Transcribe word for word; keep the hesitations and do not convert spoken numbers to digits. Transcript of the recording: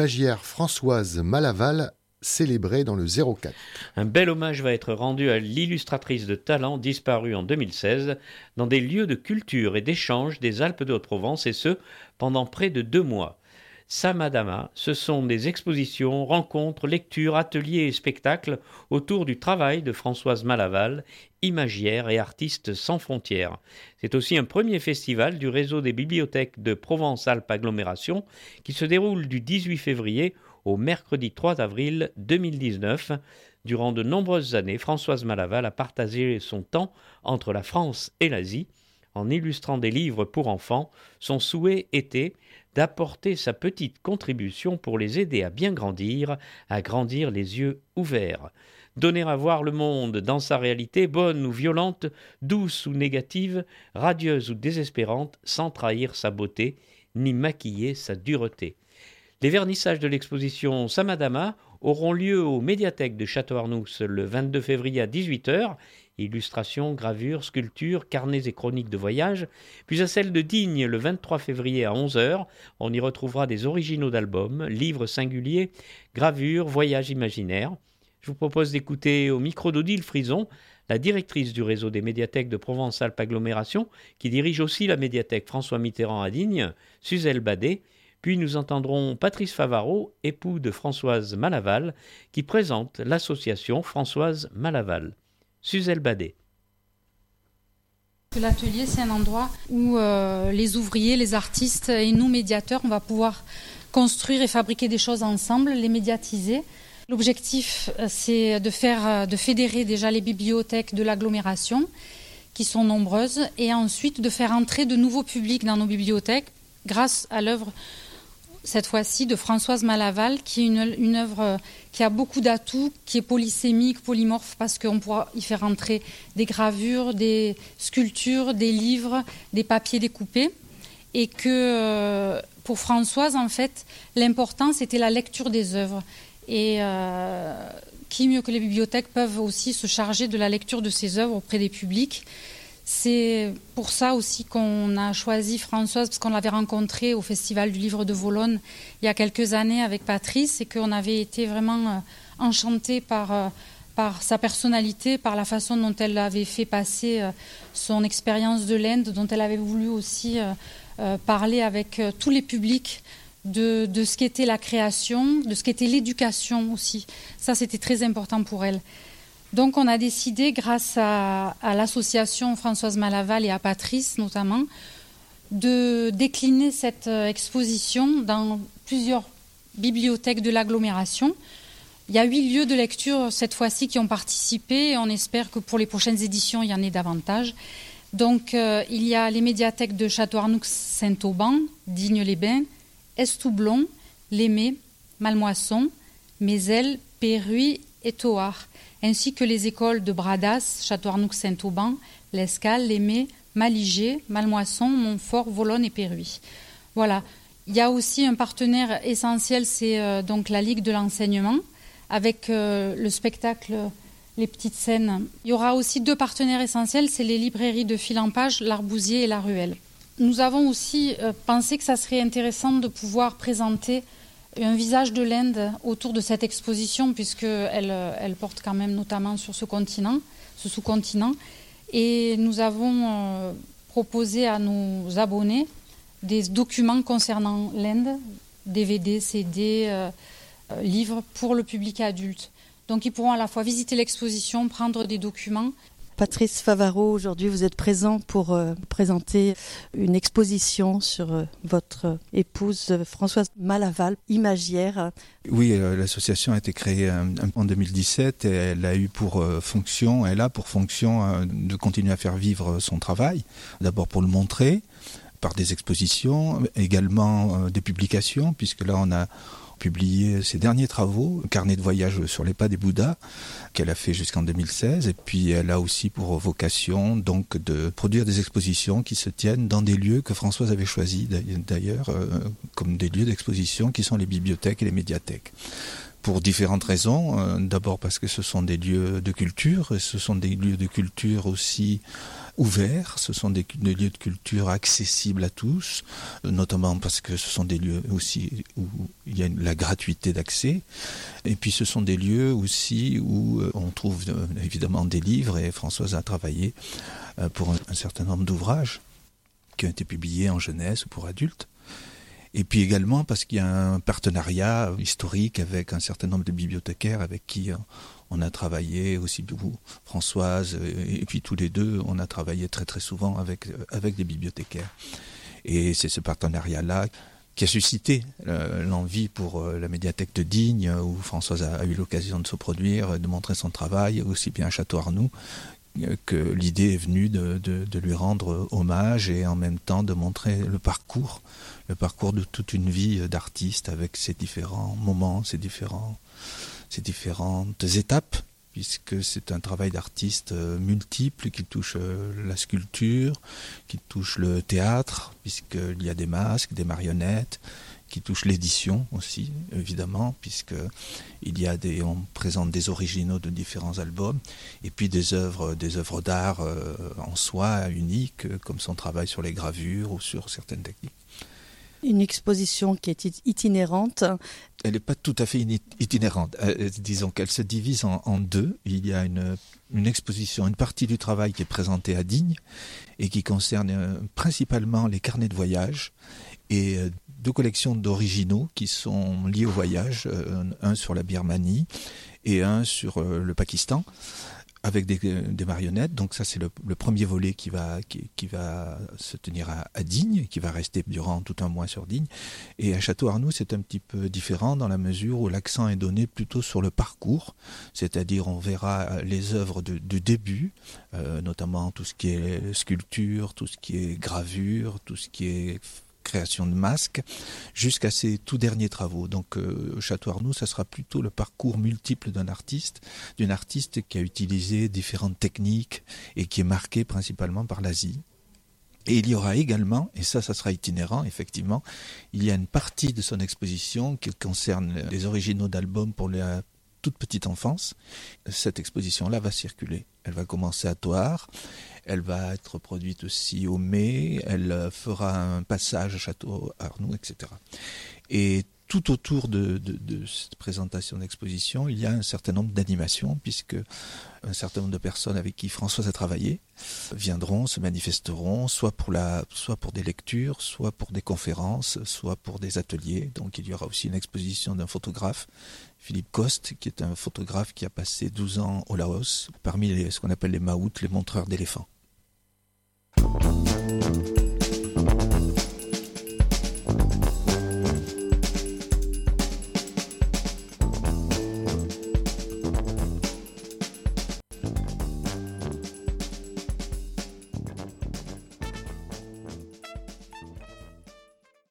l'imagière Françoise Malaval, célébrée dans le zéro quatre. Un bel hommage va être rendu à l'illustratrice de talent disparue en deux mille seize dans des lieux de culture et d'échange des Alpes de Haute-Provence, et ce, pendant près de deux mois. Samadama, ce sont des expositions, rencontres, lectures, ateliers et spectacles autour du travail de Françoise Malaval, imagière et artiste sans frontières. C'est aussi un premier festival du réseau des bibliothèques de Provence-Alpes Agglomération qui se déroule du dix-huit février au mercredi trois avril deux mille dix-neuf. Durant de nombreuses années, Françoise Malaval a partagé son temps entre la France et l'Asie. En illustrant des livres pour enfants, son souhait était d'apporter sa petite contribution pour les aider à bien grandir, à grandir les yeux ouverts. Donner à voir le monde dans sa réalité, bonne ou violente, douce ou négative, radieuse ou désespérante, sans trahir sa beauté, ni maquiller sa dureté. Les vernissages de l'exposition Samadama auront lieu aux médiathèques de Château-Arnoux le vingt-deux février à dix-huit heures, illustrations, gravures, sculptures, carnets et chroniques de voyage, puis à celle de Digne le vingt-trois février à onze heures, on y retrouvera des originaux d'albums, livres singuliers, gravures, voyages imaginaires. Je vous propose d'écouter au micro d'Odile Frison, la directrice du réseau des médiathèques de Provence-Alpes Agglomération, qui dirige aussi la médiathèque François Mitterrand à Digne, Suzelle Badet. Puis nous entendrons Patrice Favaro, époux de Françoise Malaval, qui présente l'association Françoise Malaval. Suzelle Badet. L'atelier, c'est un endroit où euh, les ouvriers, les artistes et nous, médiateurs, on va pouvoir construire et fabriquer des choses ensemble, les médiatiser. L'objectif, c'est de faire, de fédérer déjà les bibliothèques de l'agglomération, qui sont nombreuses, et ensuite de faire entrer de nouveaux publics dans nos bibliothèques grâce à l'œuvre, cette fois-ci, de Françoise Malaval, qui est une, une œuvre qui a beaucoup d'atouts, qui est polysémique, polymorphe, parce qu'on pourra y faire entrer des gravures, des sculptures, des livres, des papiers découpés. Et que pour Françoise, en fait, l'important, c'était la lecture des œuvres. Et euh, qui mieux que les bibliothèques peuvent aussi se charger de la lecture de ces œuvres auprès des publics. C'est pour ça aussi qu'on a choisi Françoise, parce qu'on l'avait rencontrée au Festival du Livre de Volonne il y a quelques années avec Patrice, et qu'on avait été vraiment euh, enchantés par, euh, par sa personnalité, par la façon dont elle avait fait passer euh, son expérience de l'Inde, dont elle avait voulu aussi euh, euh, parler avec euh, tous les publics de, de ce qu'était la création, de ce qu'était l'éducation aussi. Ça, c'était très important pour elle. Donc on a décidé, grâce à, à l'association Françoise Malaval et à Patrice notamment, de décliner cette exposition dans plusieurs bibliothèques de l'agglomération. Il y a huit lieux de lecture cette fois-ci qui ont participé, et on espère que pour les prochaines éditions, il y en ait davantage. Donc euh, il y a les médiathèques de Château-Arnoux-Saint-Auban, Digne-les-Bains, Estoublon, Lémé, Malmoisson, Mézelles, Péruy et Thoard, ainsi que les écoles de Bradas, Château-Arnoux-Saint-Auban, L'Escale, Lémé, Maligé, Malmoisson, Montfort, Volonne et Péruy. Voilà. Il y a aussi un partenaire essentiel, c'est euh, donc la Ligue de l'enseignement, avec euh, le spectacle Les Petites Scènes. Il y aura aussi deux partenaires essentiels, c'est les librairies de Fil en Page, L'Arbousier et La Ruelle. Nous avons aussi euh, pensé que ça serait intéressant de pouvoir présenter un visage de l'Inde autour de cette exposition, puisqu'elle elle porte quand même notamment sur ce continent, ce sous-continent. Et nous avons euh, proposé à nos abonnés des documents concernant l'Inde, D V D, C D, euh, euh, livres pour le public adulte. Donc ils pourront à la fois visiter l'exposition, prendre des documents. Patrice Favaro, aujourd'hui vous êtes présent pour euh, présenter une exposition sur euh, votre épouse euh, Françoise Malaval, imagière. Oui, euh, l'association a été créée euh, en deux mille dix-sept et elle a eu pour euh, fonction, elle a pour fonction euh, de continuer à faire vivre son travail, d'abord pour le montrer par des expositions, également euh, des publications, puisque là on a publié ses derniers travaux, carnet de voyage sur les pas des Bouddhas, qu'elle a fait jusqu'en deux mille seize, et puis elle a aussi pour vocation donc de produire des expositions qui se tiennent dans des lieux que Françoise avait choisis d'ailleurs euh, comme des lieux d'exposition qui sont les bibliothèques et les médiathèques. Pour différentes raisons, euh, d'abord parce que ce sont des lieux de culture, et ce sont des lieux de culture aussi ouverts, ce sont des, des lieux de culture accessibles à tous, notamment parce que ce sont des lieux aussi où il y a une, la gratuité d'accès, et puis ce sont des lieux aussi où on trouve évidemment des livres, et Françoise a travaillé pour un, un certain nombre d'ouvrages qui ont été publiés en jeunesse ou pour adultes. Et puis également parce qu'il y a un partenariat historique avec un certain nombre de bibliothécaires avec qui on a travaillé, aussi Françoise et puis tous les deux, on a travaillé très très souvent avec, avec des bibliothécaires. Et c'est ce partenariat-là qui a suscité l'envie pour la médiathèque de Digne, où Françoise a eu l'occasion de se produire, de montrer son travail, aussi bien à Château-Arnoux, que l'idée est venue de, de, de lui rendre hommage et en même temps de montrer le parcours, le parcours de toute une vie d'artiste avec ses différents moments, ses, différents, ses différentes étapes, puisque c'est un travail d'artiste multiple qui touche la sculpture, qui touche le théâtre, puisqu'il y a des masques, des marionnettes, qui touche l'édition aussi, évidemment, puisqu'il y a des, on présente des originaux de différents albums, et puis des œuvres, des œuvres d'art euh, en soi uniques, comme son travail sur les gravures ou sur certaines techniques. Une exposition qui est itinérante. Elle n'est pas tout à fait itinérante. Euh, disons qu'elle se divise en, en deux. Il y a une, une exposition, une partie du travail qui est présentée à Digne et qui concerne euh, principalement les carnets de voyage et euh, deux collections d'originaux qui sont liés au voyage, euh, un sur la Birmanie et un sur euh, le Pakistan, avec des, des marionnettes. Donc ça, c'est le, le premier volet qui va, qui, qui va se tenir à, à Digne, qui va rester durant tout un mois sur Digne. Et à Château-Arnoux, c'est un petit peu différent dans la mesure où l'accent est donné plutôt sur le parcours, c'est-à-dire on verra les œuvres de, de début, euh, notamment tout ce qui est sculpture, tout ce qui est gravure, tout ce qui est création de masques, jusqu'à ses tout derniers travaux. Donc euh, Château-Arnoux, ça sera plutôt le parcours multiple d'un artiste, d'une artiste qui a utilisé différentes techniques et qui est marquée principalement par l'Asie. Et il y aura également, et ça, ça sera itinérant, effectivement, il y a une partie de son exposition qui concerne les originaux d'albums pour la toute petite enfance. Cette exposition-là va circuler. Elle va commencer à Thouars, elle va être produite aussi au mai, elle fera un passage à Château-Arnoux, et cetera. Et tout autour de, de, de cette présentation d'exposition, il y a un certain nombre d'animations, puisque un certain nombre de personnes avec qui Françoise a travaillé viendront, se manifesteront, soit pour, la, soit pour des lectures, soit pour des conférences, soit pour des ateliers. Donc il y aura aussi une exposition d'un photographe, Philippe Coste, qui est un photographe qui a passé douze ans au Laos, parmi les, ce qu'on appelle les maouts, les montreurs d'éléphants.